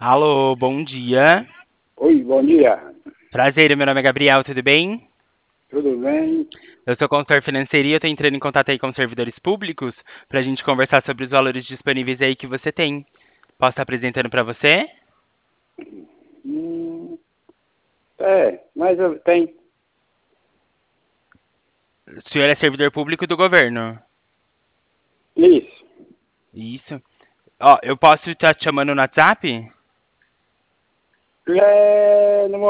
Alô, bom dia. Oi, bom dia. Prazer, meu nome é Gabriel, tudo bem? Tudo bem? Eu sou consultor financeiro e eu tô entrando em contato aí com servidores públicos pra gente conversar sobre os valores disponíveis aí que você tem. Posso estar apresentando pra você? Hum, mas eu tenho. O senhor é servidor público do governo. Isso. Isso. Ó, eu posso estar te chamando no WhatsApp? No